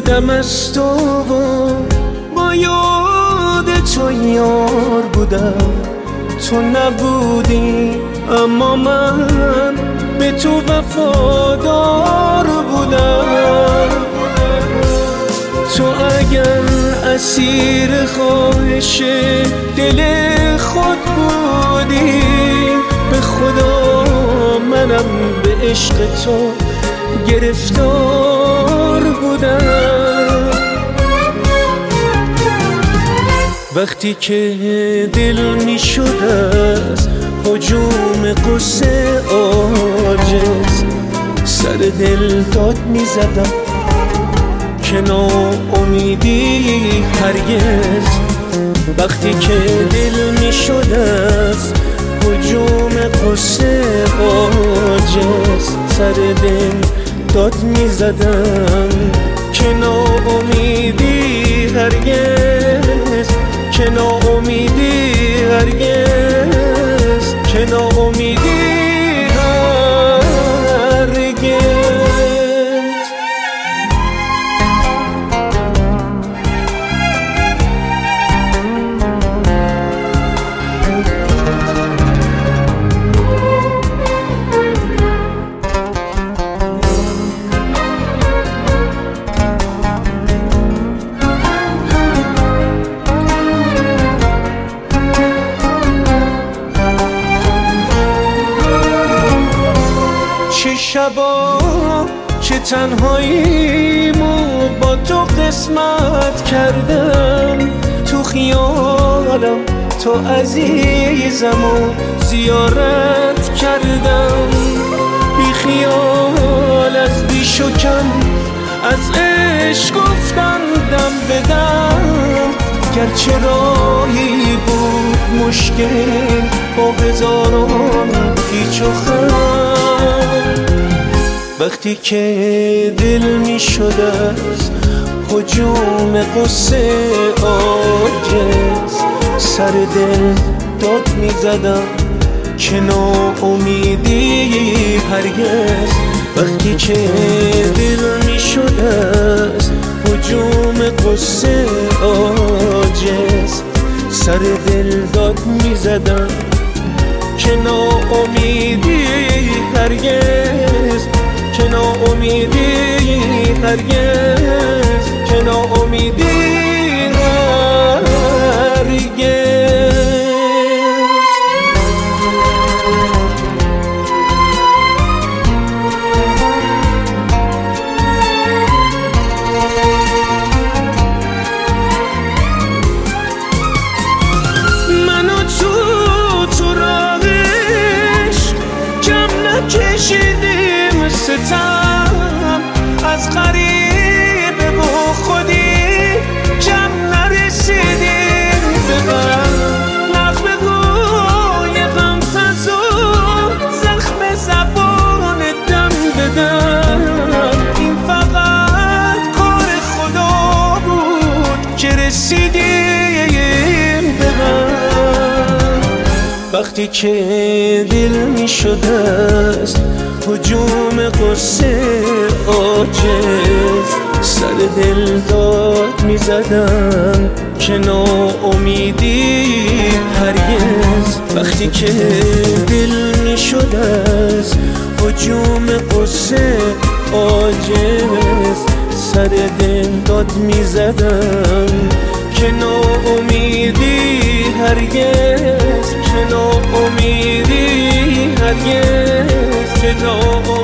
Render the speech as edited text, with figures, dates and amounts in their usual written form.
دم از تو و با یاد تو یار بودم. تو نبودی اما من به تو وفادار بودم. تو اگر اسیر خواهش دل خود بودی، به خدا منم به عشق تو گرفتار بودم. وقتی که دل می شد از هجوم قصه عاجز، سر دل داد می زدم که ناامیدی هرگز. وقتی که دل می شد از هجوم قصه عاجز، سر دل داد می زدم که ناامیدی هرگز، که ناامیدی هرگز، که ناامیدی هرگز. چه شبا چه تنهاییمو با تو قسمت کردم. تو خیالم تو عزیزم و زیارت کردم. بی خیال از بیش و کم از عشق گفتم دم بدم. گرچه راهی بود مشکل با هزاران پیچ و خم. وقتی که دل می شد از هجوم قصه عاجز، سر دل داد می زدم که ناامیدی هرگز. وقتی که دل می شد از هجوم قصه عاجز، سر دل داد می زدم که ناامیدی هرگز، که ناامیدی هرگز، که ناامیدی هرگز. منو تو راهش کم نکشیدیم ستم، از غریبه با خودی کم نرسیدیم به غم. نغمه های غم فزا زخم زبان دم بدم. این فقط کار خدا بود که رسیدیم به غم. وقتی که دل می شد از هجوم قصه عاجز، سر دل داد می زدم که ناامیدی هرگز. وقتی که دل می شد از هجوم قصه عاجز، سر دل داد می زدم که ناامیدی هرگز، که ناامیدی هرگز، که ناامیدی